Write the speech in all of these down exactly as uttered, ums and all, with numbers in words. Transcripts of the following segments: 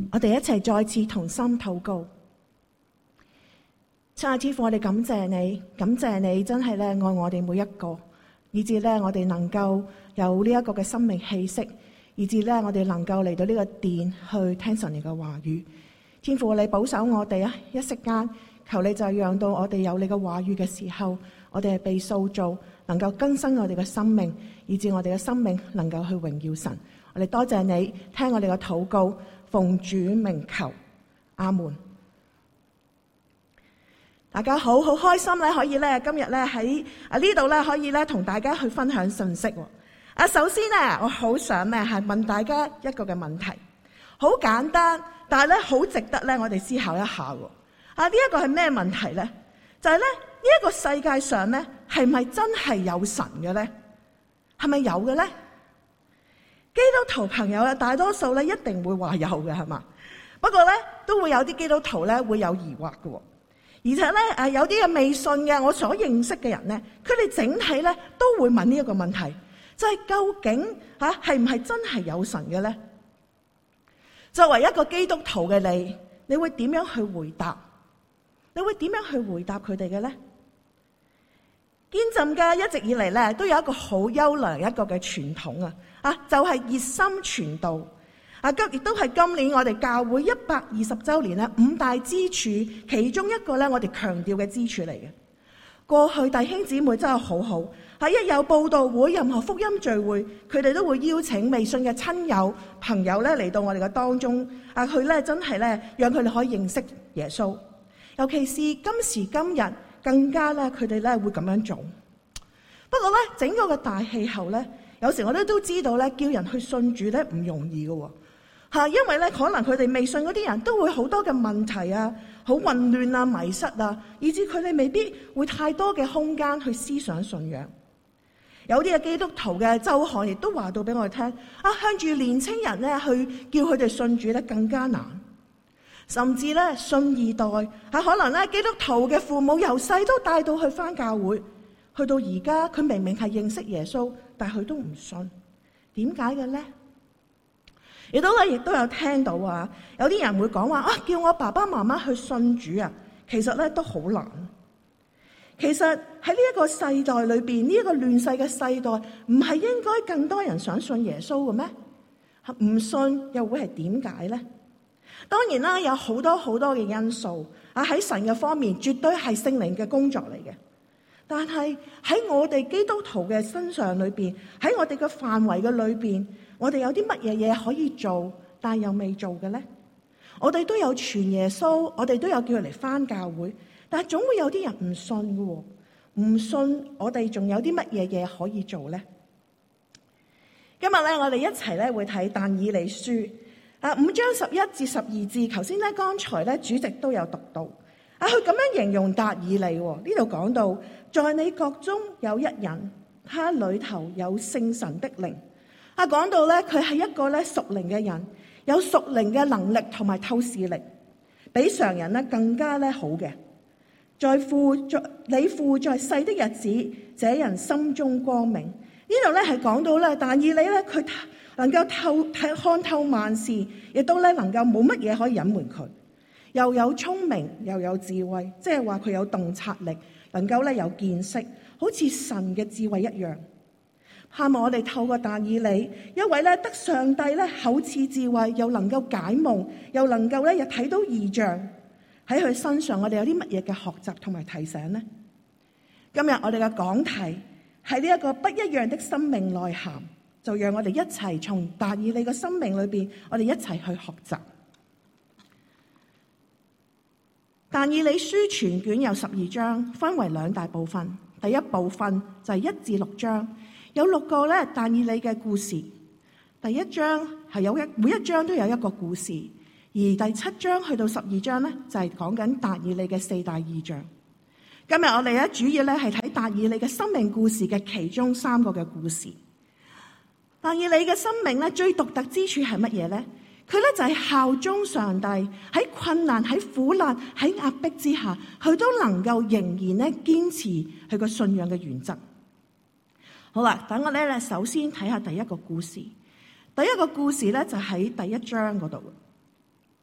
我哋一齊再次同心禱告。親愛的天父，我哋感謝你，感謝你真係咧愛我哋每一個，以致咧我哋能夠有呢一個嘅生命氣息，以致咧我哋能夠嚟到呢個殿去聽神你嘅話語。天父，你保守我哋啊！一息間，求你就讓到我哋有你嘅話語嘅時候，我哋係被塑造，能夠更新我哋嘅生命，以致我哋嘅生命能夠去榮耀神。我哋多謝你聽我哋嘅禱告，奉主名求，阿門。大家好，好開心咧，可以咧今日咧喺啊呢度咧可以咧同大家去分享信息。啊，首先咧，我好想咧係問大家一個嘅問題，好簡單，但係咧好值得咧我哋思考一下。啊，呢一個係咩問題咧？就係咧呢一個世界上咧係咪真係有神嘅咧？係咪有嘅咧？基督徒朋友咧，大多數咧一定會話有嘅，係嘛？不過咧都會有啲基督徒咧會有疑惑嘅。而且咧，誒有啲嘅未信嘅，我所認識嘅人咧，佢哋整體咧都會問呢一個問題，就係究竟嚇係唔係真係有神嘅咧？作為一個基督徒嘅你，你會點樣去回答？你會點樣去回答佢哋嘅咧？堅浸嘅一直以嚟咧，都有一個好優良一個嘅傳統啊，啊就係熱心傳道。啊，今亦都係今年我哋教會一百二十週年咧，五大支柱其中一個咧，我哋強調嘅支柱嚟嘅。過去弟兄姊妹真係好好，喺一有報道會、任何福音聚會，佢哋都會邀請未信嘅親友朋友咧嚟到我哋嘅當中。啊，佢咧真係咧，讓佢哋可以認識耶穌。尤其是今時今日，更加咧佢哋咧會咁樣做。不過咧，整個嘅大氣候咧，有時我哋都知道咧，叫人去信主咧唔容易嘅。吓，因為咧，可能佢哋未信嗰啲人都會好多嘅問題啊，好混亂啊、迷失啊，以致佢哋未必會太多嘅空間去思想信仰。有啲嘅基督徒嘅周刊亦都話到俾我哋聽，啊，向住年青人咧去叫佢哋信主咧更加難，甚至咧信二代吓，可能咧基督徒嘅父母由細都帶到去返教會，去到而家佢明明係認識耶穌，但係佢都唔信，點解嘅咧？亦都咧，亦都有聽到啊！有啲人會講話啊，叫我爸爸媽媽去信主啊，其實咧都好難。其實喺呢一個世代裏邊，呢一個亂世嘅世代，唔係應該更多人想信耶穌嘅咩？唔信又會係點解咧？當然啦，有好多好多嘅因素啊！喺神嘅方面，絕對係聖靈嘅工作嚟嘅。但係喺我哋基督徒嘅身上裏邊，喺我哋嘅範圍嘅裏邊，我哋有啲乜嘢嘢可以做，但係又未做嘅咧？我哋都有傳耶穌，我哋都有叫佢嚟返教會，但係總會有啲人唔信嘅喎，唔信我哋仲有啲乜嘢嘢可以做咧？今日咧，我哋一齊咧會睇但以理書啊，五章十一至十二節。頭先咧，剛才咧主席都有讀到啊，佢咁樣形容但以理喎。呢度講到，在你國中有一人，他裏頭有聖神的靈。啊，講到咧，佢係一個咧屬靈嘅人，有屬靈嘅能力同埋透視力，比常人咧更加咧好嘅。在父在你父在世的日子，這人心中光明。呢度咧係講到咧，但以理咧佢能夠透睇看透萬事，亦都咧能夠冇乜嘢可以隱瞞佢，又有聰明又有智慧，即係話佢有洞察力，能夠咧有見識，好似神嘅智慧一樣。盼望我哋透過但以理，一位咧得上帝咧厚賜智慧，又能夠解夢，又能夠咧又睇到異象，喺佢身上，我哋有啲乜嘢嘅學習同埋提醒呢？今日我哋嘅講題係呢一個不一樣的生命內涵，就讓我哋一齊從但以理嘅生命裏邊，我哋一齊去學習。但以理書全卷有十二章，分為兩大部分。第一部分就係一至六章。有六個咧但以理嘅故事，第一章係有一每一章都有一個故事，而第七章去到十二章咧就係講緊但以理嘅四大異象。今日我哋咧主要咧係睇但以理嘅生命故事嘅其中三個嘅故事。但以理嘅生命咧最獨特之處係乜嘢咧？佢咧就係效忠上帝，喺困難、喺苦難、喺壓迫之下，佢都能夠仍然咧堅持佢個信仰嘅原則。好啦，等我咧首先睇下第一個故事。第一個故事咧就喺第一章嗰度。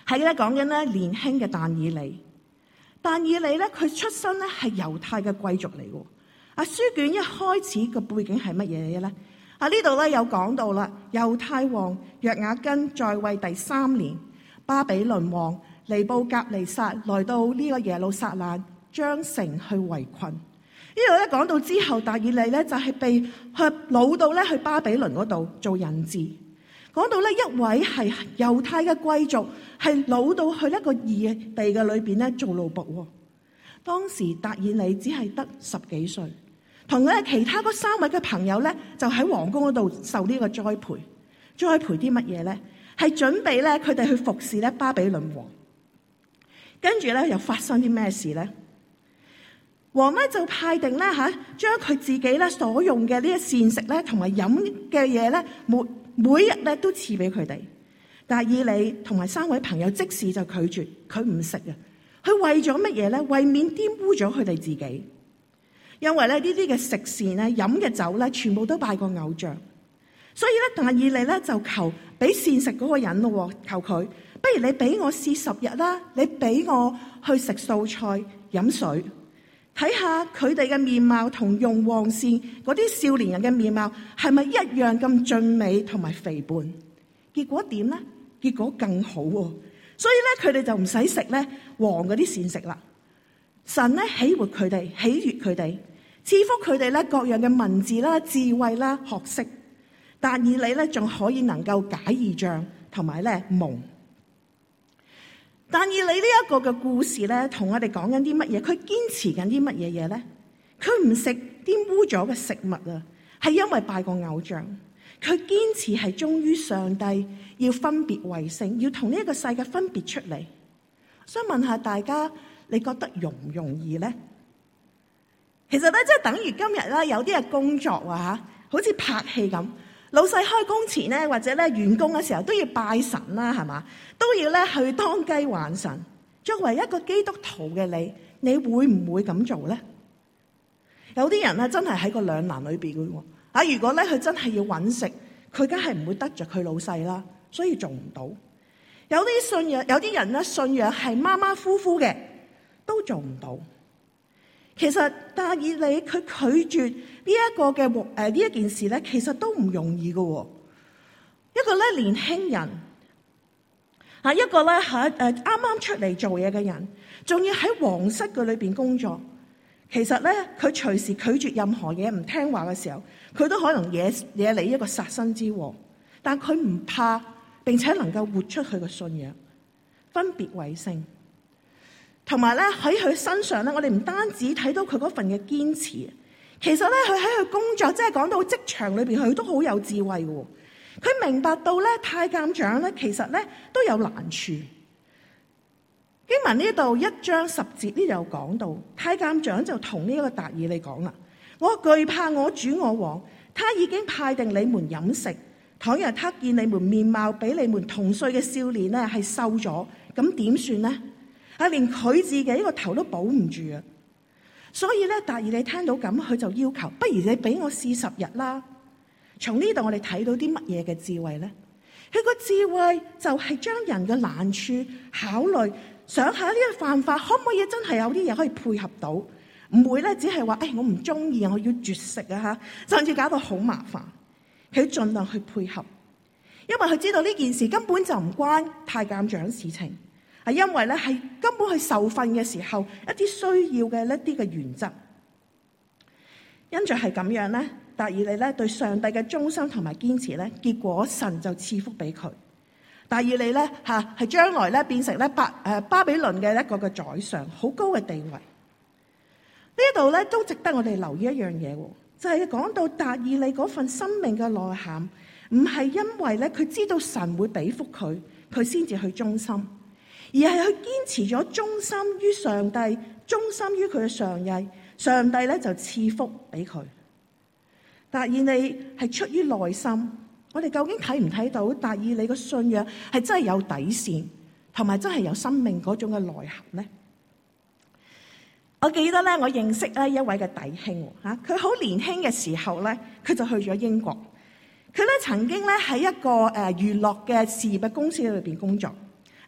係咧講緊咧年輕嘅但以理。但以理咧佢出身咧係猶太嘅貴族嚟嘅。啊，書卷一開始個背景係乜嘢咧？啊，呢度咧有講到啦，猶太王約雅斤在位第三年，巴比倫王尼布甲尼撒來到呢個耶路撒冷，將城去圍困。呢度咧講到之後，但以理咧就係被去擄到咧去巴比倫嗰度做人質。講到咧一位係猶太嘅貴族係擄到去一個異地嘅裏邊咧做奴僕。當時但以理只係得十幾歲。同咧其他嗰三位嘅朋友咧，就喺皇宮嗰度受呢個栽培，栽培啲乜嘢咧？係準備咧佢哋去服侍咧巴比倫王。跟住咧又發生啲咩事咧？王咧就派定咧嚇，將佢自己咧所用嘅呢啲膳食咧，同埋飲嘅嘢咧，每每日咧都賜俾佢哋。但以理同埋三位朋友即時就拒絕，佢唔食啊！佢為咗乜嘢咧？為免玷污咗佢哋自己。因為咧呢啲嘅食膳咧、飲嘅酒咧，全部都拜過偶像，所以咧但以理咧就求俾膳食嗰個人咯，求佢，不如你俾我試十日啦，你俾我去食素菜、飲水，睇下佢哋嘅面貌同用黃膳嗰啲少年人嘅面貌係咪一樣咁俊美同埋肥胖？結果點咧？結果更好喎，所以咧佢哋就唔使食咧黃嗰啲膳食啦。神咧喜悅佢哋，喜悅佢哋，賜福佢哋咧各樣嘅文字啦、智慧啦、學識。但以理咧仲可以能夠解異象同埋咧夢。但以理呢一個嘅故事咧，同我哋講緊啲乜嘢？佢堅持緊啲乜嘢嘢咧？佢唔食玷污咗嘅食物啊，係因為拜過偶像。佢堅持係忠於上帝，要分別為聖，要同呢一個世界分別出嚟。想問下大家，你覺得容唔容易咧？其實咧，即係等於今日咧，有啲嘅工作啊，嚇，好似拍戲咁。老細開工前咧，或者咧員工嘅時候都要拜神啦，係嘛？都要咧去當雞還神。作為一個基督徒嘅你，你會唔會咁做咧？有啲人咧真係喺個兩難裏邊嘅喎。啊，如果咧佢真係要揾食，佢梗係唔會得罪佢老細啦，所以做唔到。有啲信仰，有啲人咧信仰係馬馬虎虎嘅，都做唔到。其實但以理佢拒絕呢一個嘅誒呢一件事咧，其實都唔容易嘅。一個咧年輕人啊，一個咧喺誒啱啱出嚟做嘢嘅人，仲要喺皇室嘅裏邊工作。其實咧，佢隨時拒絕任何嘢唔聽話嘅時候，佢都可能惹惹嚟一個殺身之禍。但佢唔怕，並且能夠活出佢嘅信仰，分別為聖。同埋咧喺佢身上咧，我哋唔單止睇到佢嗰份嘅堅持，其實咧佢喺佢工作，即係講到職場裏邊，佢都好有智慧嘅。佢明白到咧太監長咧，其實咧都有難處。經文呢度一章十節呢度講到，太監長就同呢一個但以理講啦：我懼怕我主我王，他已經派定你們飲食。倘若他見你們面貌比你們同歲嘅少年咧係瘦咗，咁點算呢？啊，連佢自己個頭都保唔住啊！所以咧，但以理聽到咁，佢就要求：不如你俾我試十日啦。從呢度我哋睇到啲乜嘢嘅智慧咧？佢個智慧就係將人嘅難處考慮。想下呢個犯法可唔可以真係有啲嘢可以配合到，唔會咧只係話誒我唔中意，我要絕食啊嚇，甚至搞到好麻煩。佢盡量去配合，因為佢知道呢件事根本就唔關太監長事情，係因為咧係根本去受訓嘅時候一啲需要嘅一啲嘅原則。因着係咁樣咧，但以理咧對上帝嘅忠心同埋堅持咧，結果神就賜福俾佢。但以理咧嚇係將來咧變成咧巴誒巴比倫嘅一個嘅宰相，好高嘅地位。呢度咧都值得我哋留意一樣嘢，就係講到但以理嗰份生命嘅內涵，唔係因為咧佢知道神會俾福佢，佢先至去忠心，而係佢堅持咗忠心於上帝，忠心於佢嘅上意，上帝咧就賜福俾佢。但以理係出於內心。我哋究竟睇唔睇到但以理個信仰係真係有底線，同埋真係有生命嗰種嘅內涵呢？我記得咧，我認識咧一位嘅弟兄吓，佢好年輕嘅時候咧，佢就去咗英國。佢咧曾經咧喺一個誒娛樂嘅事業嘅公司裏邊工作。啊，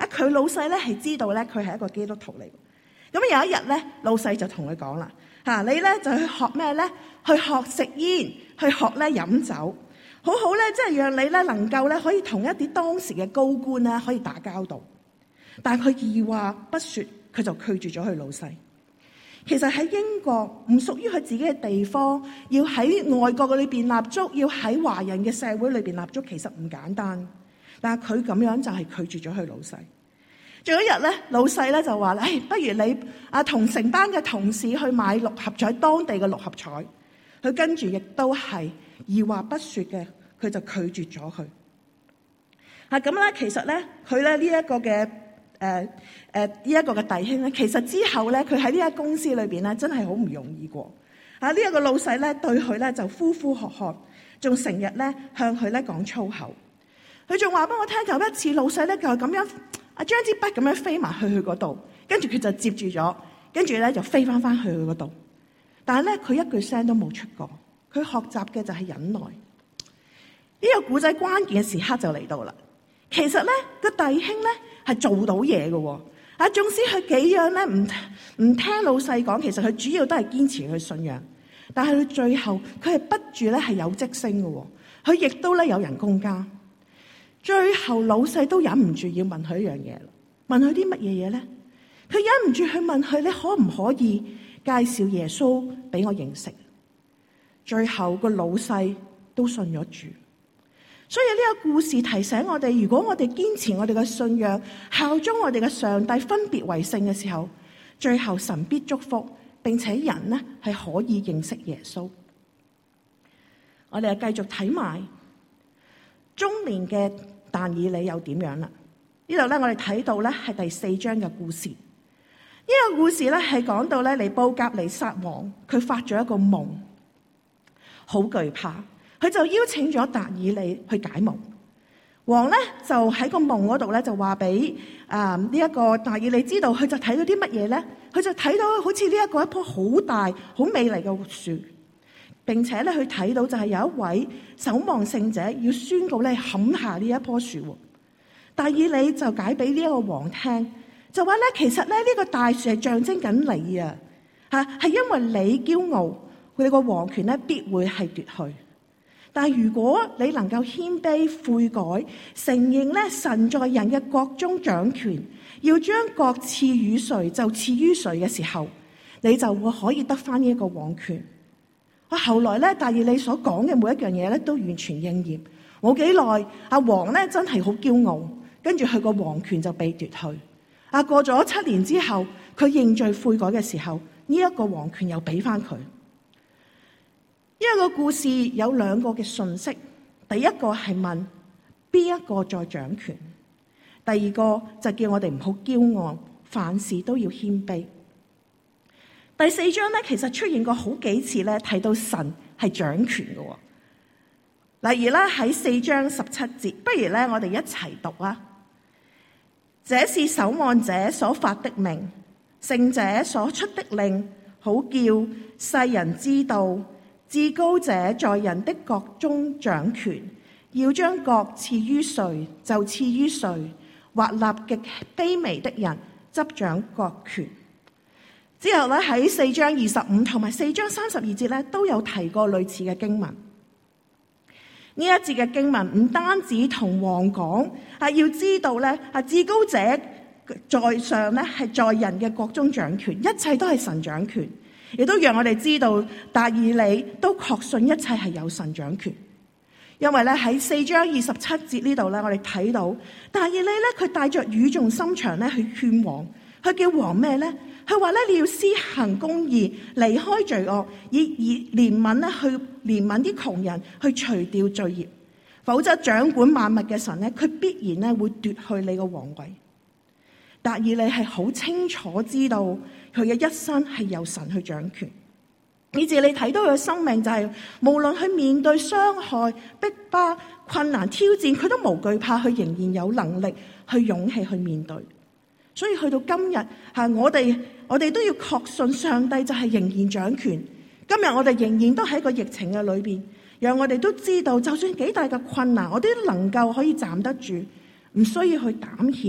佢老細咧係知道咧佢係一個基督徒嚟。咁有一日咧，老細就同佢講啦，吓，你咧就去學咩咧？去學食煙，去學咧飲酒，好好咧，即係讓你咧能夠咧可以同一啲當時嘅高官咧可以打交道。但係佢二話不說，佢就拒絕咗佢老細。其實喺英國唔屬於佢自己嘅地方，要喺外國嘅裏邊立足，要喺華人嘅社會裏邊立足，其實唔簡單。但係佢咁樣就係拒絕咗佢老細。仲有一日咧，老細咧就話咧，誒，不如你啊同成班嘅同事去買六合彩，當地嘅六合彩。佢跟住亦都係二話不說嘅，佢就拒絕咗佢。啊咁咧，其實咧，佢咧呢一個嘅誒誒呢一個嘅弟兄咧，其實之後咧，佢喺呢間公司裏邊咧，真係好唔容易過。啊呢一個老細咧對佢咧就呼呼喝喝，仲成日咧向佢咧講粗口。佢仲話俾我聽，有一次老細咧就係咁樣。啊！將支筆咁樣飛埋去佢嗰度，跟住佢就接住咗，跟住咧就飛翻翻去佢嗰度。但係咧，佢一句聲都冇出過。佢學習嘅就係忍耐。呢個古仔關鍵嘅時刻就嚟到啦。其實咧，個弟兄咧係做到嘢嘅喎。啊，縱使佢幾樣咧唔唔聽老細講，其實佢主要都係堅持佢信仰。但係佢最後佢係逼住咧係有職升嘅喎。佢亦都咧有人工加。最後老細都忍唔住要問佢一樣嘢，問佢啲乜嘢嘢咧？佢忍唔住去問佢，你可唔可以介紹耶穌俾我認識？最後個老細都信咗主。所以呢個故事提醒我哋，如果我哋堅持我哋嘅信仰，效忠我哋嘅上帝，分別為聖嘅時候，最後神必祝福，並且人呢係可以認識耶穌。我哋就繼續睇埋中年嘅但以理又點樣啦？呢度咧，我哋睇到咧係第四章嘅故事。呢、這個故事咧係講到咧尼布甲尼撒王，佢發咗一個夢，好懼怕，佢就邀請咗但以理去解夢。王咧就喺個夢嗰度咧就話俾啊呢一個但以理知道，佢就睇到啲乜嘢咧？佢就睇到好似呢一個一棵好大、好美麗嘅樹。並且咧，佢睇到就係有一位守望聖者要宣告咧砍下呢一棵樹。但以理就解俾呢一個王聽，就話咧其實咧呢個大樹係象徵緊你啊，吓係因為你驕傲，佢哋個王權咧必會係奪去。但係如果你能夠謙卑悔改，承認咧神在人嘅國中掌權，要將國賜予誰就賜予誰嘅時候，你就會可以得翻呢一個王權。我後來咧，但以理所講嘅每一樣嘢咧，都完全應驗。冇幾耐，阿王咧真係好驕傲，跟住佢個王權就被奪去。啊，過咗七年之後，佢認罪悔改嘅時候，呢、這、一個王權又俾翻佢。呢、這、一個故事有兩個嘅訊息，第一個係問邊一個在掌權，第二個就叫我哋唔好驕傲，凡事都要謙卑。第四章咧，其實出現過好幾次咧，提到神係掌權嘅。例如咧喺四章十七節，不如咧我哋一齊讀啊！這是守望者所發的命，聖者所出的令，好叫世人知道，至高者在人的國中掌權，要將國賜於誰就賜於誰，或立極卑微的人執掌國權。之後咧喺四章二十五同埋四章三十二節咧都有提過類似嘅經文。呢一節嘅經文唔單止同王講，係要知道咧，係至高者在上咧係在人嘅國中掌權，一切都係神掌權，亦都讓我哋知道但以理都確信一切係有神掌權。因為咧喺四章二十七節呢度咧，我哋睇到但以理咧佢帶着語重心長咧去勸王，佢叫王咩咧？佢話咧，你要施行公義，離開罪惡，以以憐憫咧去憐憫啲窮人，去除掉罪孽。否則掌管萬物嘅神咧，佢必然咧會奪去你個皇位。但以理係好清楚知道佢嘅一生係由神去掌權，以至你睇到佢嘅生命就係、是、無論去面對傷害、逼迫、困難、挑戰，佢都無懼怕，佢仍然有能力去勇氣去面對。所以去到今日，吓我哋我哋都要確信上帝就係仍然掌權。今日我哋仍然都喺個疫情嘅裏邊，讓我哋都知道，就算幾大嘅困難，我哋都能夠可以站得住，唔需要去膽怯，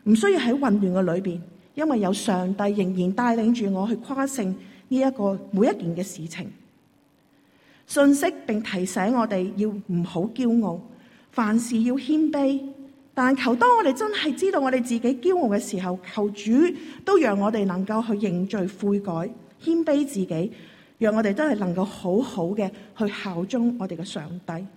唔需要喺混亂嘅裏邊，因為有上帝仍然帶領住我去跨勝呢一個每一件嘅事情。信息並提醒我哋要唔好驕傲，凡事要謙卑。但求當我哋真係知道我哋自己驕傲嘅時候，求主都讓我哋能夠去認罪悔改，謙卑自己，讓我哋都係能夠好好嘅去效忠我哋嘅上帝。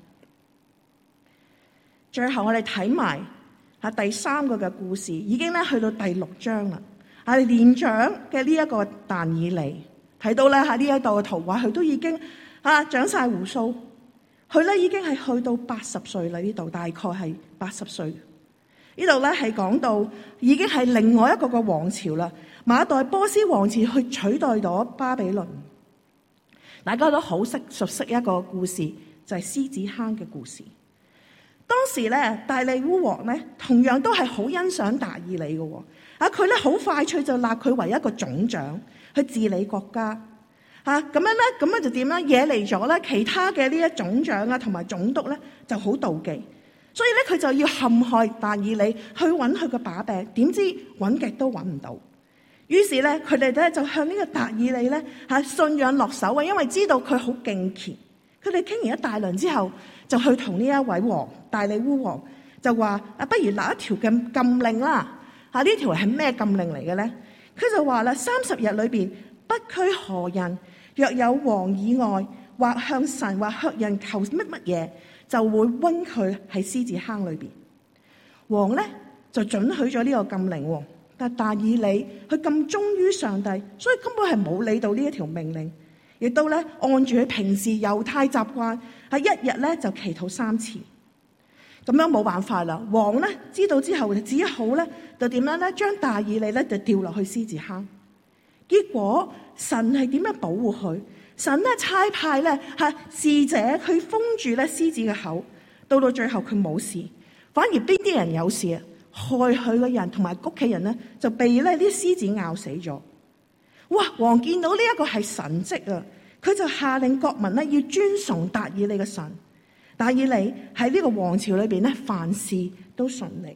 最後我哋睇埋啊第三個嘅故事，已經咧去到第六章啦。係年長嘅呢一個但以理，睇到咧喺呢一度嘅圖畫，佢都已經啊長晒鬍鬚，佢咧已經係去到八十歲啦。呢度大概係八十歲。呢度咧係講到已經係另外一個個王朝啦，馬代波斯王朝去取代咗巴比倫。大家都好識熟悉一個故事，就係獅子坑嘅故事。當時咧，大利烏王咧同樣都係好欣賞但以理嘅，啊佢咧好快脆就立佢為一個總長去治理國家，啊咁樣咧，咁樣就點咧惹嚟咗咧其他嘅呢一總長啊同埋總督咧就好妒忌，所以咧佢就要陷害但以理去揾佢個把柄，點知揾極都揾唔到，於是咧佢哋咧就向呢個但以理咧吓信仰落手啊，因為知道佢好敬虔。佢哋傾完一大輪之後，就去同呢一位王大利烏王就話：啊，不如立一條嘅禁令啦！嚇，呢條係咩禁令嚟嘅咧？佢就話啦：三十日裏邊，不拘何人，若有王以外或向神或向人求乜乜嘢，就會溫佢喺獅子坑裏邊。王咧就准許咗呢個禁令，但但以理佢咁忠於上帝，所以根本係冇理到呢一條命令。亦都咧按住佢平時猶太習慣，喺一日咧就祈禱三次，咁樣冇辦法啦。王咧知道之後就只好咧就點樣咧將但以理咧就掉落去獅子坑。結果神係點樣保護佢？神咧差派咧係使者去封住咧獅子嘅口，到到最後佢冇事，反而邊啲人有事啊？害佢嘅人同埋屋企人咧就被咧啲獅子咬死咗。哇！王見到呢一個係神蹟啊，佢就下令國民咧要尊崇但以理嘅神。但以理喺呢個王朝裏邊咧，凡事都順利。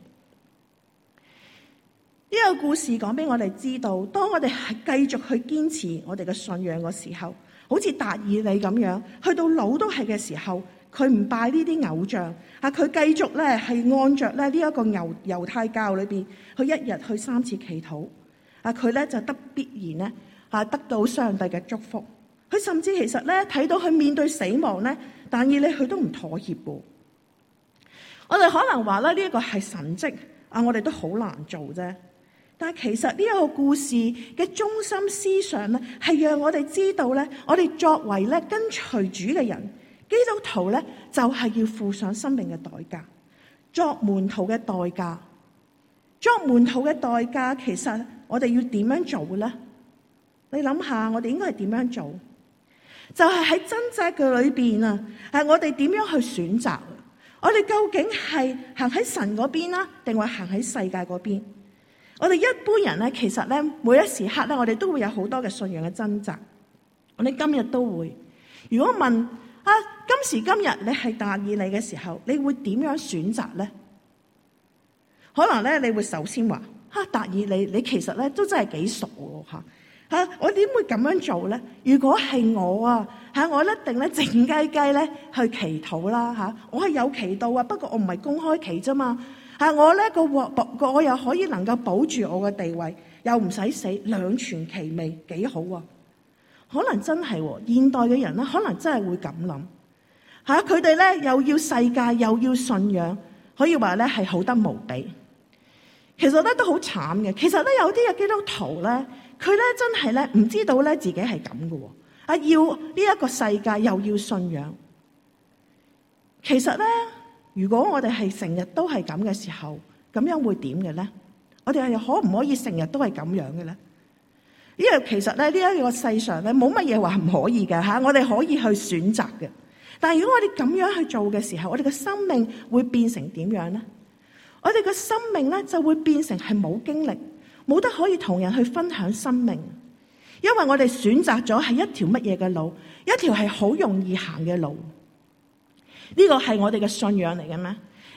呢個故事講俾我哋知道，當我哋係繼續去堅持我哋嘅信仰嘅時候，好似但以理咁樣，去到老都係嘅時候，佢唔拜呢啲偶像啊，佢繼續咧係按着咧呢一個猶猶太教裏邊，佢一日去三次祈禱。啊！佢咧就得必然咧啊，得到上帝嘅祝福。佢甚至其實咧睇到佢面對死亡咧，但以理佢都唔妥協喎。我哋可能話咧呢一個係神蹟啊，我哋都好難做啫。但係其實呢一個故事嘅中心思想咧，係讓我哋知道咧，我哋作為咧跟隨主嘅人，基督徒咧就係要付上生命嘅代價，作門徒嘅代價。作門徒嘅代價，其實我哋要點樣做咧？你諗下，我哋應該係點樣做？就係喺掙扎嘅裏邊啊，係我哋點樣去選擇？我哋究竟係行喺神嗰邊啦，定係行喺世界嗰邊？我哋一般人咧，其實咧每一時刻咧，我哋都會有好多嘅信仰嘅掙扎。我哋今日都會。如果問啊，今時今日你係但以理嘅時候，你會點樣選擇咧？可能咧，你會首先話：哈，但以理，你其實咧都真係幾熟喎嚇嚇！我點會咁樣做咧？如果係我啊嚇，我一定咧靜雞雞咧去祈禱啦嚇！我係有祈禱啊，不過我唔係公開祈啫嘛嚇！我咧個個我又可以能夠保住我嘅地位，又唔使死，兩全其美，幾好啊！可能真係喎，現代嘅人咧，可能真係會咁諗嚇。佢哋咧又要世界，又要信仰，可以話咧係好得無比。其實咧都好慘嘅。其實咧有啲嘅基督徒咧，佢咧真係咧唔知道咧自己係咁嘅喎。啊，要呢一個世界又要信仰。其實咧，如果我哋係成日都係咁嘅時候，咁樣會點嘅咧？我哋係可唔可以成日都係咁樣嘅咧？因為其實咧呢一個世上咧冇乜嘢話唔可以嘅嚇，我哋可以去選擇嘅。但係如果我哋咁樣去做嘅時候，我哋嘅生命會變成點樣咧？我哋嘅生命咧就會變成係冇經歷，冇得可以同人去分享生命，因為我哋選擇咗係一條乜嘢嘅路，一條係好容易行嘅路。呢個係我哋嘅信仰嚟嘅咩？呢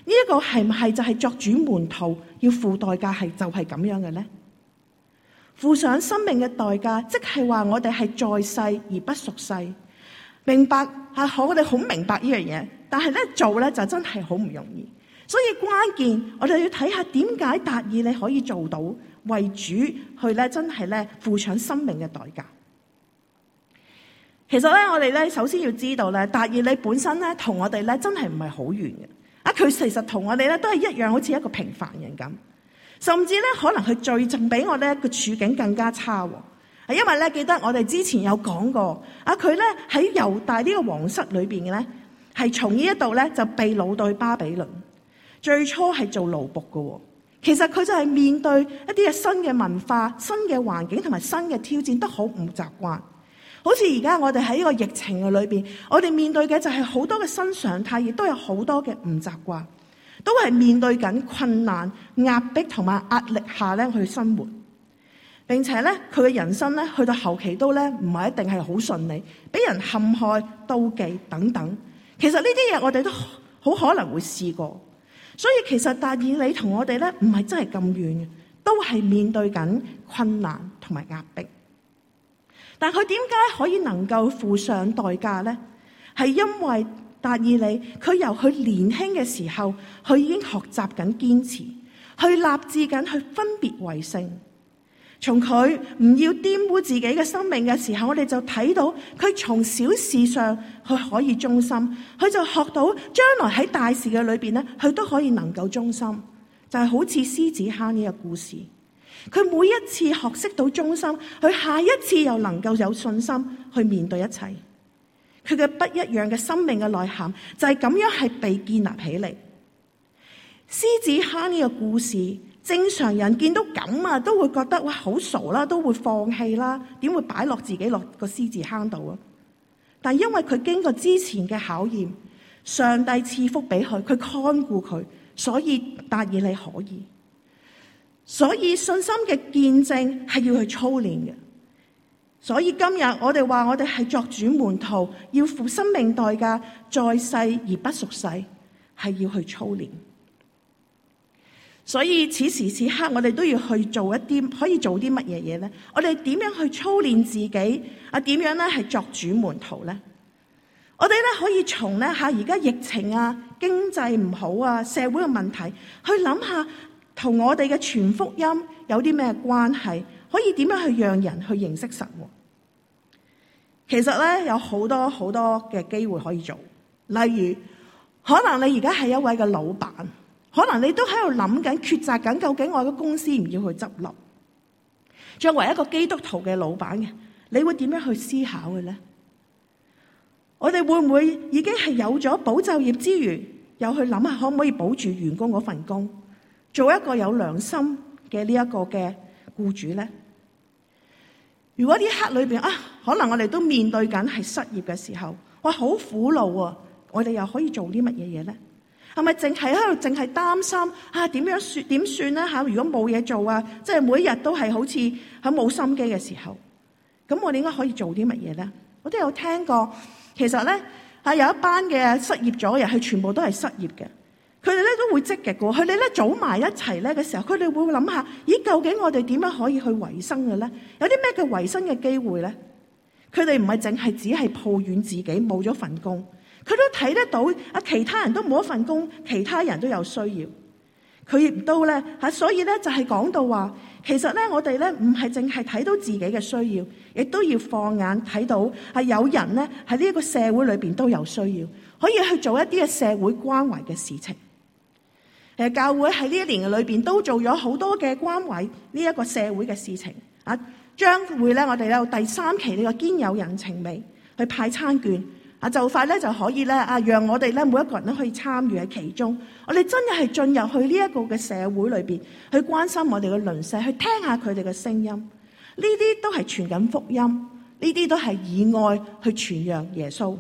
呢一個係唔係就係作主門徒要付代價，係就係咁樣嘅呢？付上生命嘅代價，即係話我哋係在世而不屬世。明白啊，我哋好明白呢樣嘢，但係咧做咧就真係好唔容易。所以關鍵我哋要睇下點解達以理可以做到為主去咧真係咧付上生命嘅代價。其實咧我哋咧首先要知道咧，達以理本身咧同我哋咧真係唔係好遠嘅。啊，佢其實同我哋咧都係一樣，好似一個平凡人咁。甚至咧可能佢罪證比我咧個處境更加差。係因為咧記得我哋之前有講過，啊佢咧喺猶大呢個皇室裏邊嘅咧，係從呢一度咧就被擄到巴比倫。最初係做奴僕嘅，其實佢就係面對一啲嘅新嘅文化、新嘅環境同埋新嘅挑戰，都好唔習慣。好似而家我哋喺呢個疫情嘅裏邊，我哋面對嘅就係好多嘅新常態，亦都有好多嘅唔習慣，都係面對緊困難、壓迫同埋壓力下咧去生活。並且咧佢嘅人生咧去到後期都咧唔係一定係好順利，俾人陷害、妒忌等等。其實呢啲嘢我哋都好可能會試過。所以其實達以理同我哋咧唔係真係咁遠嘅，都係面對緊困難同埋壓迫。但佢點解可以能夠付上代價呢？係因為達以理佢由佢年輕嘅時候，佢已經學習緊堅持，去立志緊去分別為聖。從佢唔要玷污自己嘅生命嘅時候，我哋就睇到佢從小事上佢可以忠心，佢就學到將來喺大事嘅裏邊咧，佢都可以能夠忠心。就係好似獅子坑呢個故事，佢每一次學識到忠心，佢下一次又能夠有信心去面對一切。佢嘅不一樣嘅生命嘅內涵就係咁樣係被建立起嚟。獅子坑呢個故事，正常人見到咁啊，都會覺得哇好傻啦，都會放棄啦，點會擺落自己落個獅子坑度啊？但因為佢經過之前嘅考驗，上帝賜福俾佢，佢看顧佢，所以達以理可以。所以信心嘅見證係要去操練嘅。所以今日我哋話我哋係作主門徒，要付生命代價，在世而不屬世，係要去操練。所以此時此刻我哋都要去做一啲，可以做啲乜嘢嘢咧？我哋點樣去操練自己啊？點樣咧係作主門徒咧？我哋咧可以從咧吓而家疫情啊、經濟唔好啊、社會嘅問題去諗下，同我哋嘅傳福音有啲咩關係？可以點樣去讓人去認識神？其實咧有好多好多嘅機會可以做，例如可能你而家係一位嘅老闆。可能你都喺度諗緊、抉擇緊，究竟我嘅公司唔要去執笠？作為一個基督徒嘅老闆嘅，你會點樣去思考嘅呢？我哋會唔會已經係有咗保就業之餘，又去諗下可唔可以保住員工嗰份工，做一個有良心嘅呢一個嘅僱主呢？如果呢刻裏邊啊，可能我哋都面對緊係失業嘅時候，哇，好苦惱啊！我哋又可以做啲乜嘢嘢呢？係咪淨係喺度淨係擔心啊？點樣算點算咧嚇？如果冇嘢做啊，即係每日都係好似喺冇心機嘅時候，咁我哋應該可以做啲乜嘢咧？我都有聽過，其實咧啊有一班嘅失業咗嘅人，佢全部都係失業嘅，佢哋咧都會積極嘅，佢哋咧組埋一齊咧嘅時候，佢哋會諗下，咦究竟我哋點樣可以去維生嘅咧？有啲咩嘅維生嘅機會咧？佢哋唔係淨係只係抱怨自己冇咗份工。佢都睇得到啊！其他人都冇一份工，其他人都有需要。佢亦都咧嚇，所以咧就係講到話，其實咧我哋咧唔係淨係睇到自己嘅需要，亦都要放眼睇到係有人咧喺呢一個社會裏邊都有需要，可以去做一啲嘅社會關懷嘅事情。誒，教會喺呢一年嘅裏邊都做咗好多嘅關懷呢一個社會嘅事情啊，將會咧我哋有第三期呢個堅有人情味去派餐券。啊，就快咧就可以咧啊，讓我哋咧每一個人都可以參與喺其中。我哋真係係進入去呢一個嘅社會裏邊，去關心我哋嘅鄰舍，去聽下佢哋嘅聲音。呢啲都係傳緊福音，呢啲都係以愛去傳揚耶穌。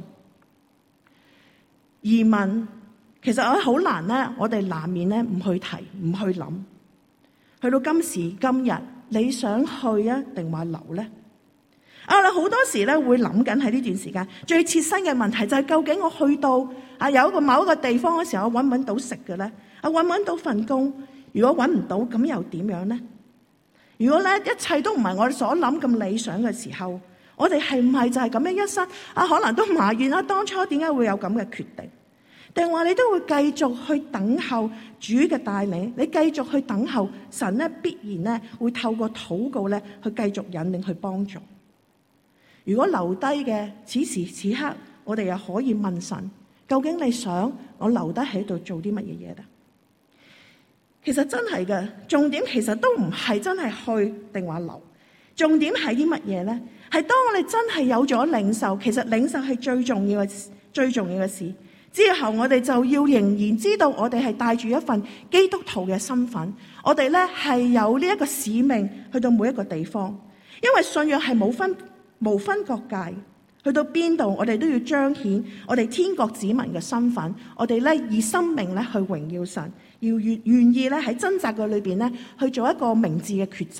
移民其實我好難咧，我哋難免咧唔去提，唔去諗。去到今時今日，你想去啊定話留咧？ 啊，我好多時咧會諗緊喺呢段時間最切身嘅問題就係究竟我去到啊有一個某一個地方嘅時候，我揾唔揾到食嘅咧？啊，揾唔揾到份工？如果揾唔到，咁又點樣呢？如果咧一切都唔係我哋所諗咁理想嘅時候，我哋係唔係就係咁樣一生啊？可能都埋怨啦，當初點解會有咁嘅決定？定話你都會繼續去等候主嘅帶領，你繼續去等候神咧，必然咧會透過禱告咧去繼續引領去幫助。如果留低嘅，此時此刻，我哋又可以問神：究竟你想我留低喺度做啲乜嘢嘢咧？其實真係嘅，重點其實都唔係真係去定話留，重點係啲乜嘢咧？係當我哋真係有咗領受，其實領受係最重要嘅最重要嘅事。之後我哋就要仍然知道，我哋係帶住一份基督徒嘅身份，我哋咧係有呢一個使命去到每一個地方，因為信仰係冇分無分國界，去到邊度我哋都要彰顯我哋天國子民嘅身份，我哋咧以生命咧去榮耀神，要願願意咧喺掙扎嘅裏邊咧去做一個明智嘅抉擇。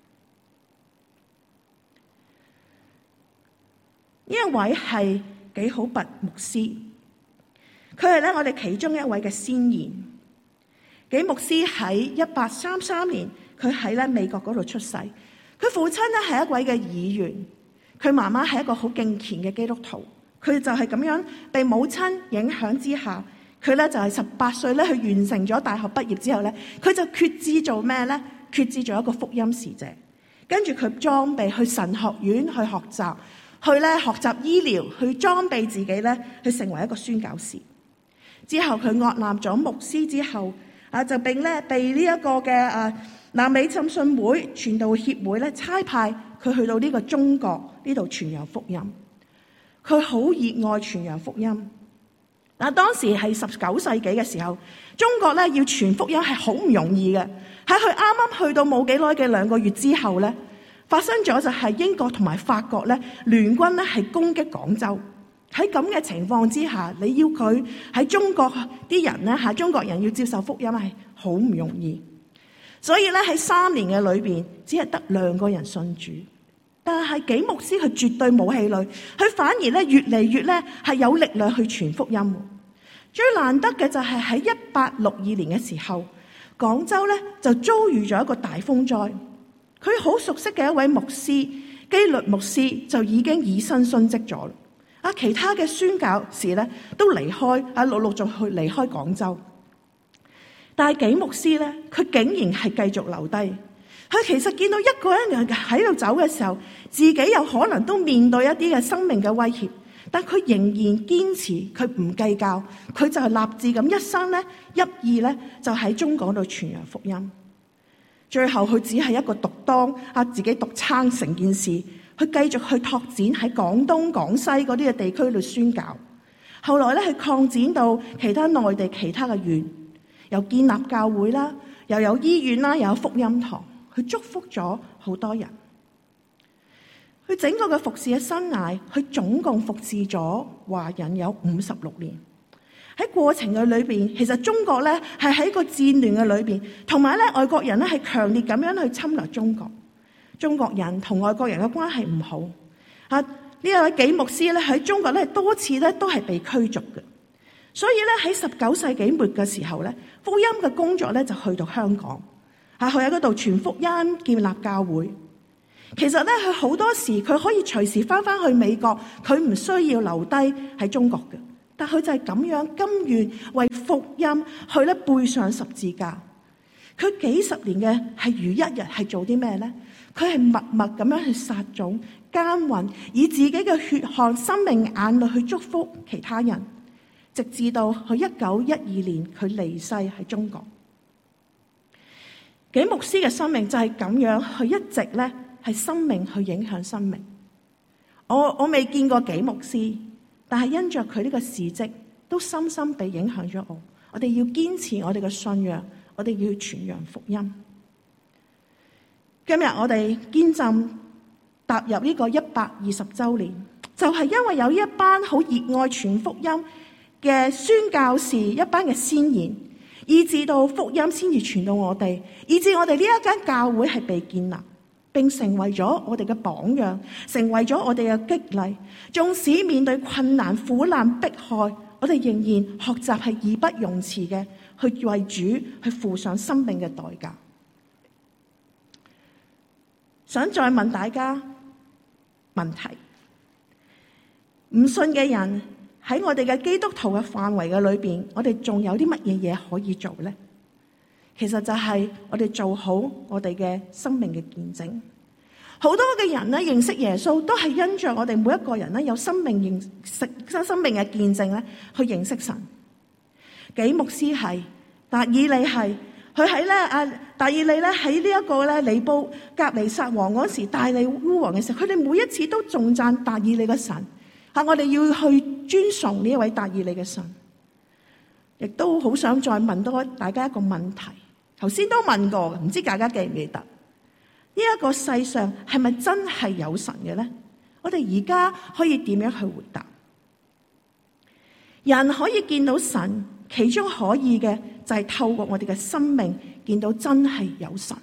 呢一位係紀好拔牧師，佢係咧我哋其中一位嘅先賢。紀牧師喺一八三三年，佢喺咧美國嗰度出世。佢父親咧係一位嘅議員，佢媽媽係一個好敬虔嘅基督徒。佢就係咁樣被母親影響之下，佢咧就係十八歲咧去完成咗大學畢業之後咧，佢就決志做咩咧？決志做一個福音使者。跟住佢裝備去神學院去學習，去咧學習醫療，去裝備自己咧去成為一個宣教士。之後佢獲納咗牧師之後，啊就並咧被呢一個嘅啊南美浸信會傳道協會咧差派佢去到呢個中國呢度傳揚福音。佢好熱愛傳揚福音。嗱，當時係十九世紀嘅時候，中國咧要傳福音係好唔容易嘅。喺佢啱啱去到冇幾耐嘅兩個月之後咧，發生咗就係英國同埋法國咧聯軍咧係攻擊廣州。喺咁嘅情況之下，你要佢喺中國啲人咧嚇中國人要接受福音係好唔容易。所以咧喺三年嘅裏邊，只係得兩個人信主。但係紀牧師佢絕對冇氣餒，佢反而咧越嚟越咧係有力量去傳福音。最難得嘅就係喺一八六二年嘅時候，廣州咧就遭遇咗一個大風災。佢好熟悉嘅一位牧師基律牧師就已經以身殉職咗。啊，其他嘅宣教士咧都離開，啊陸陸續去離開廣州。但係紀牧師咧，佢竟然係繼續留低。佢其實見到一個人喺度走嘅時候，自己有可能都面對一啲嘅生命嘅威脅，但佢仍然堅持，佢唔計較，佢就係立志咁一生咧一意咧就喺中國度傳揚福音。最後佢只係一個獨當啊，自己獨撐成件事，佢繼續去拓展喺廣東、廣西嗰啲嘅地區度宣教。後來咧，佢擴展到其他內地其他嘅縣，又建立教會啦，又有醫院啦，又有福音堂。佢祝福咗好多人。佢整個嘅服侍嘅生涯，佢總共服侍咗華人有五十六年。喺過程嘅裏邊，其實中國咧係喺個戰亂嘅裏邊，同埋咧外國人咧係強烈咁樣去侵略中國。中國人同外國人嘅關係唔好。啊，呢一位紀牧師咧喺中國咧多次咧都係被驅逐嘅。所以咧喺十九世紀末嘅時候咧，福音嘅工作咧就去到香港。啊！佢喺嗰度傳福音、建立教會。其實咧，佢好多時佢可以隨時翻翻去美國，佢唔需要留低喺中國嘅。但佢就係咁樣甘願為福音去咧背上十字架。佢幾十年嘅係如一日係做啲咩咧？佢係默默咁樣去撒種、耕耘，以自己嘅血汗、生命眼淚去祝福其他人，直至到佢一九一二年佢離世喺中國。紀牧師嘅生命就係咁樣，佢一直咧係生命去影響生命。我我未見過紀牧師，但係因着佢呢個事蹟，都深深地影響咗我。我哋要堅持我哋嘅信仰，我哋要傳揚福音。今日我哋堅浸踏入呢個一百二十週年，就係因為有一班好熱愛傳福音嘅宣教士，一班嘅先賢。以至到福音先至傳到我哋，以至我哋呢一間教會係被建立。 並成為咗我哋嘅榜樣，成為咗我哋嘅激勵。縱使面對困難、苦難、迫害，我哋仍然學習係義不容辭嘅去為主去付上生命嘅代價。想再問大家問題：唔信嘅人喺我哋嘅基督徒嘅範圍嘅裏邊，我哋仲有啲乜嘢嘢可以做呢？其實就係我哋做好我哋嘅生命嘅見證。好多嘅人咧認識耶穌，都係因着我哋每一個人咧有生命認識生命嘅見證咧去認識神。幾牧師係，但以理係，佢喺咧啊，但以理咧喺呢一個咧尼布甲尼撒王嗰時，大利烏王嘅時候，佢哋每一次都頌讚但以理嘅神。吓，我哋要去尊崇呢一位但以理嘅神。亦都好想再問多大家一個問題。頭先都問過，唔知大家記唔記得？呢一個世上係咪真係有神嘅咧？我哋而家可以點樣去回答？人可以見到神，其中可以嘅就係透過我哋嘅生命見到真係有神。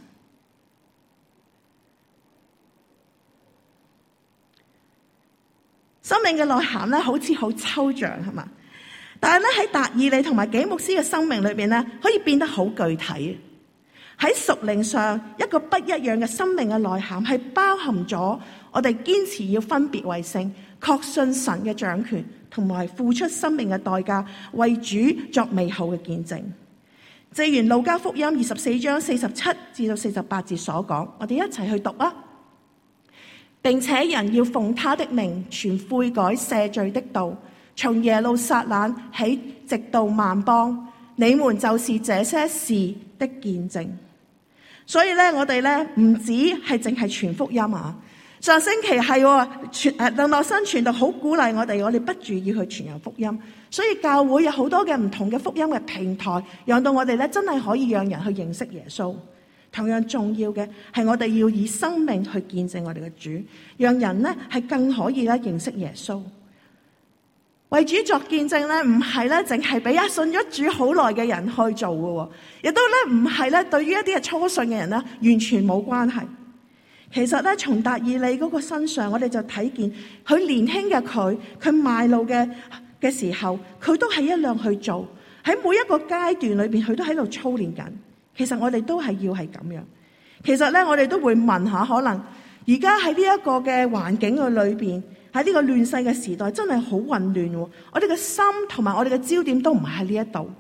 生命嘅內涵咧，好似好抽象，係嘛？但係咧喺但以理同埋幾牧師嘅生命裏邊咧，可以變得好具體。喺屬靈上一個不一樣嘅生命嘅內涵，係包含咗我哋堅持要分別為聖，確信神嘅掌權，同埋付出生命嘅代價，為主作美好嘅見證。正如路加福音二十四章四十七至到四十八節所講，我哋一齊去讀啊！並且人要奉他的名傳悔改赦罪的道，從耶路撒冷起，直到萬邦，你們就是這些事的見證。所以咧，我哋咧唔止係淨係傳福音啊！上星期係傳誒鄧樂新傳道好鼓勵我哋，我哋不住要去傳揚福音。所以教會有好多嘅唔同嘅福音嘅平台，讓到我哋咧真係可以讓人去認識耶穌。同樣重要嘅係我哋要以生命去見證我哋嘅主，讓人咧係更可以咧認識耶穌。為主作見證咧，唔係咧淨係俾一信咗主好耐嘅人去做嘅，亦都咧唔係咧對於一啲嘅初信嘅人咧完全冇關係。其實咧，從但以理嗰個身上，我哋就睇見佢年輕嘅佢，佢賣路嘅嘅時候，佢都係一樣去做。喺每一個階段裏邊，佢都喺度操練緊。其實我哋都係要係咁樣。其實咧，我哋都會問下，可能而家喺呢一個嘅環境嘅裏邊。喺呢個亂世嘅時代，真係好混亂。我哋嘅心同埋我哋嘅焦點都唔係喺呢一度。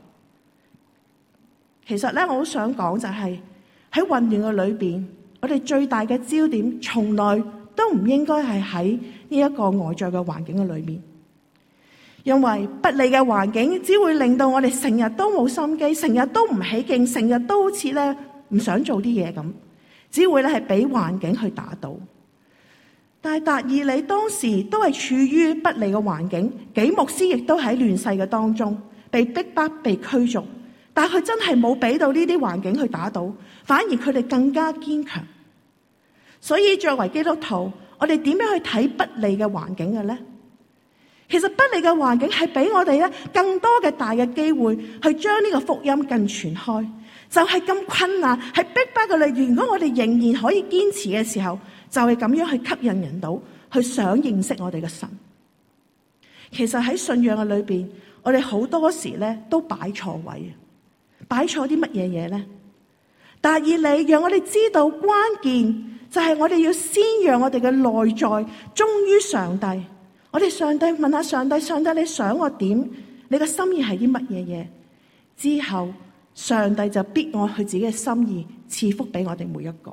其實咧，我好想講就係喺混亂嘅裏邊，我哋最大嘅焦點從來都唔應該係喺呢一個外在嘅環境嘅裏面，因為不利嘅環境只會令到我哋成日都冇心機，成日都唔起勁，成日都好似咧唔想做啲嘢咁，只會咧係俾環境去打倒。但係但以理當時都係處於不利嘅環境，幾牧師亦都喺亂世嘅當中被逼迫、被驅逐，但係佢真係冇俾到呢啲環境去打倒，反而佢哋更加堅強。所以作為基督徒，我哋點樣去睇不利嘅環境嘅咧？其實不利嘅環境係俾我哋咧更多嘅大嘅機會去將呢個福音更傳開。就係咁困難，係逼迫嘅裏邊，如果我哋仍然可以堅持嘅時候，就係咁樣去吸引人到去想認識我哋嘅神。其實喺信仰嘅裏邊，我哋好多時咧都擺錯位，擺錯啲乜嘢嘢咧？但以理讓我哋知道關鍵就係我哋要先讓我哋嘅內在忠於上帝。我哋上帝問下上帝，上帝你想我點？你嘅心意係啲乜嘢嘢？之後上帝就必按佢自己嘅心意賜福俾我哋每一個。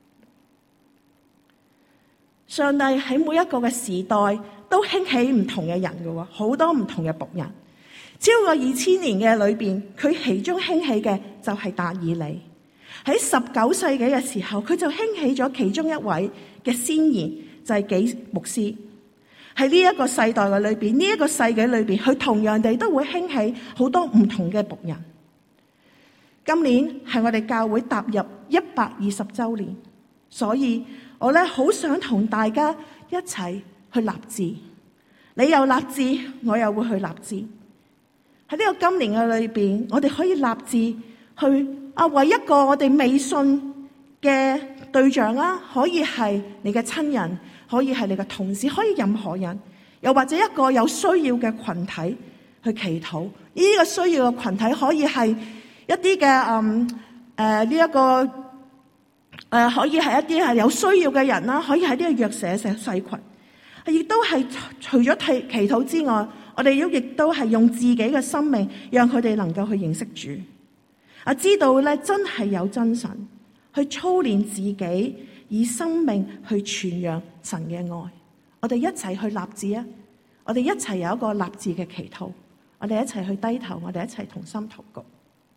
上帝喺每一個嘅時代都興起唔同嘅人嘅，好多唔同嘅僕人。超過二千年嘅裏邊，佢其中興起嘅就係但以理。喺十九世紀嘅時候，佢就興起咗其中一位嘅先賢，就係幾牧師。喺呢一個世代嘅裏邊，呢一個世紀裏邊，佢同樣地都會興起好多唔同嘅僕人。今年係我哋教會踏入一百二十周年，所以我咧好想同大家一齊去立志。你又立志，我又會去立志。喺呢個今年嘅裏邊，我哋可以立志去啊，為一個我哋未信嘅對象啦，可以係你嘅親人，可以係你嘅同事，可以任何人，又或者一個有需要嘅群體去祈禱。呢個需要嘅群體可以係一啲嘅嗯誒呢一個誒、呃、可以係一啲係有需要嘅人啦，可以係啲弱勢嘅細群，亦都係除咗祈祈禱之外，我哋亦都係用自己嘅生命，讓佢哋能夠去認識主。啊，知道咧真係有真神，去操練自己，以生命去傳揚神嘅愛。我哋一齊去立志啊！我哋一齊有一個立志嘅祈禱，我哋一齊去低頭，我哋一齊同心禱告。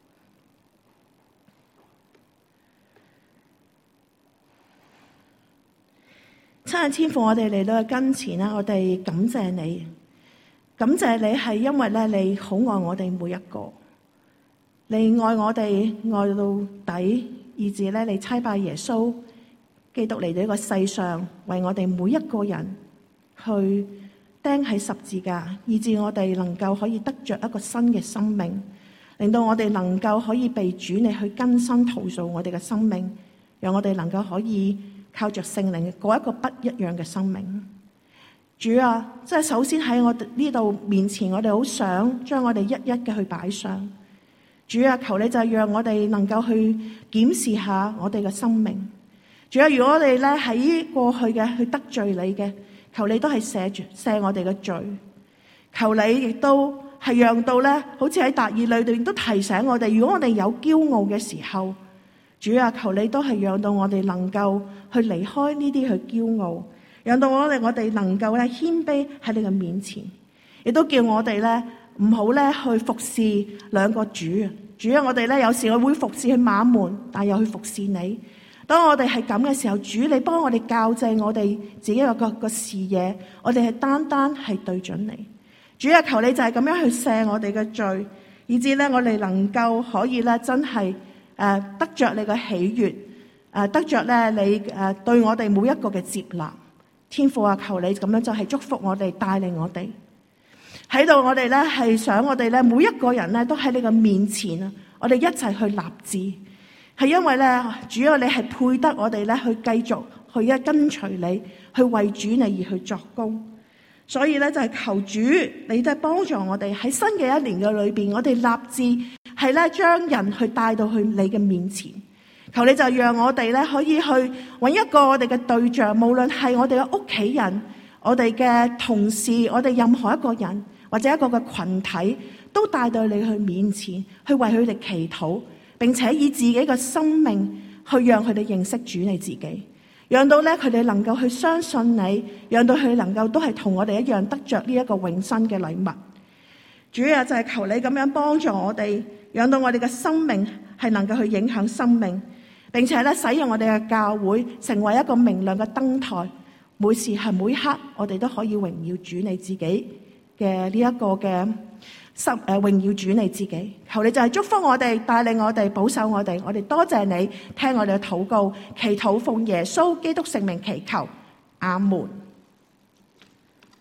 親愛天父，我哋嚟到嘅跟前啦，我哋感謝你，感謝你係因為咧你好愛我哋每一個。你愛我哋愛到底，以致咧你差派耶穌基督嚟到呢個世上，為我哋每一個人去釘喺十字架，以致我哋能夠可以得着一個新嘅生命，令到我哋能夠可以被主你去更新陶造我哋嘅生命，讓我哋能夠可以靠着聖靈過一個不一樣嘅生命。主啊，即係首先喺我哋呢度面前，我哋好想將我哋一一嘅去擺上。主啊，求你就讓我哋能夠去檢視下我哋嘅生命。主啊，如果我哋咧喺過去嘅去得罪你嘅，求你都係赦住赦我哋嘅罪。求你亦都係讓到咧，好似喺達爾裏邊都提醒我哋，如果我哋有驕傲嘅時候，主啊，求你都係讓到我哋能夠去離開呢啲去驕傲，讓到我哋我哋能夠咧謙卑喺你嘅面前，亦都叫我哋咧。唔好咧去服侍兩個主，主啊！我哋咧有時我會服侍去馬門，但又去服侍你。當我哋係咁嘅時候，主你幫我哋校正我哋自己個個個視野，我哋係單單係對準你。主啊，求你就係咁樣去赦我哋嘅罪，以致咧我哋能夠可以咧真係誒得着你嘅喜悅，誒得着咧你誒對我哋每一個嘅接納。天父啊，求你咁樣就係祝福我哋，帶領我哋。喺度，我哋咧係想我哋咧每一個人咧都喺你嘅面前啊！我哋一齊去立志，係因為咧，主要你係配得我哋咧去繼續去一跟隨你，去為主你而去作工。所以咧就係求主，你都係幫助我哋喺新嘅一年嘅裏邊，我哋立志係咧將人去帶到去你嘅面前。求你就讓我哋咧可以去揾一個我哋嘅對象，無論係我哋嘅屋企人、我哋嘅同事、我哋任何一個人。或者一個嘅群體都帶到你去面前，去為佢哋祈禱，並且以自己嘅生命去讓佢哋認識主你自己，讓到咧佢哋能夠去相信你，讓到佢哋能夠都係同我哋一樣得着呢一個永生嘅禮物。主要就係求你咁樣幫助我哋，讓到我哋嘅生命係能夠去影響生命，並且咧使用我哋嘅教會成為一個明亮嘅燈台，每時係每刻我哋都可以榮耀主你自己嘅呢一個嘅心誒榮耀主你自己。求你就係祝福我哋，帶領我哋，保守我哋。我哋多謝你聽我哋嘅禱告，祈禱奉耶穌基督聖名祈求，阿門。